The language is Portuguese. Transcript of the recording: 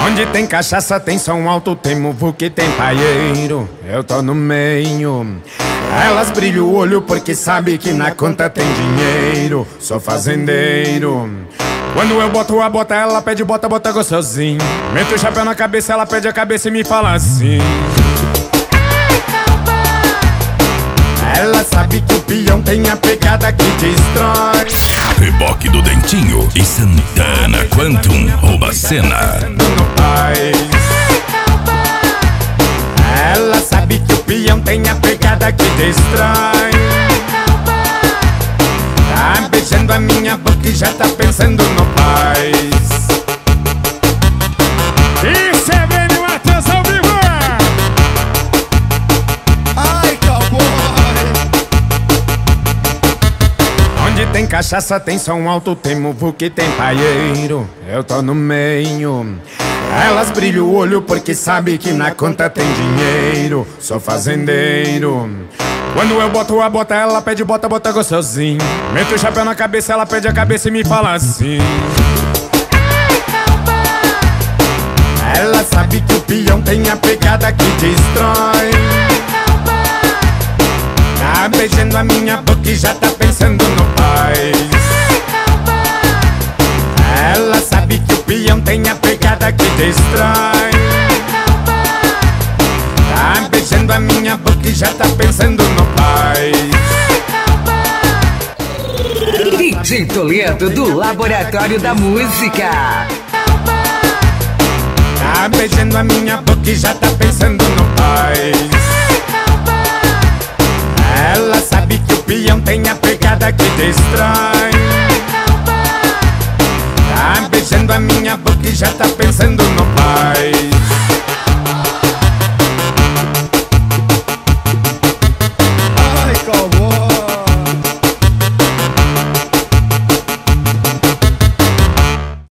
Onde tem cachaça, tem som alto, tem muvuca e tem paieiro. Eu tô no meio. Elas brilham o olho porque sabe que na conta tem dinheiro. Sou fazendeiro. Quando eu boto a bota, ela pede bota, bota gostosinho. Meto o chapéu na cabeça, ela pede a cabeça e me fala assim: ela sabe que o peão tem a pegada que destrói. Reboque do Dentinho e Santana Quantum rouba cena. Ela sabe que o peão tem a pegada que destrói. Tá beijando a minha boca e já tá pensando no paz. Isso é bem uma atenção viva. Ai, cowboy! Onde tem cachaça, tem som alto, tem muvuca e tem paieiro. Eu tô no meio. Elas brilham o olho porque sabe que na conta tem dinheiro. Sou fazendeiro. Quando eu boto a bota, ela pede bota, bota gostosinho. Meto o chapéu na cabeça, ela pede a cabeça e me fala assim: ela sabe que o peão tem a pegada que destrói. Tá beijando a minha boca e já tá pensando no paz. Ela sabe que o peão tem a pegada que destrói. Tá beijando a minha boca e já tá pensando no paz. DJ Toledo do Laboratório da Música. Tá beijando a minha boca e já tá pensando no paz. Ela sabe que o peão tem a pegada que destrói. Tá beijando a minha boca e já tá pensando no paz.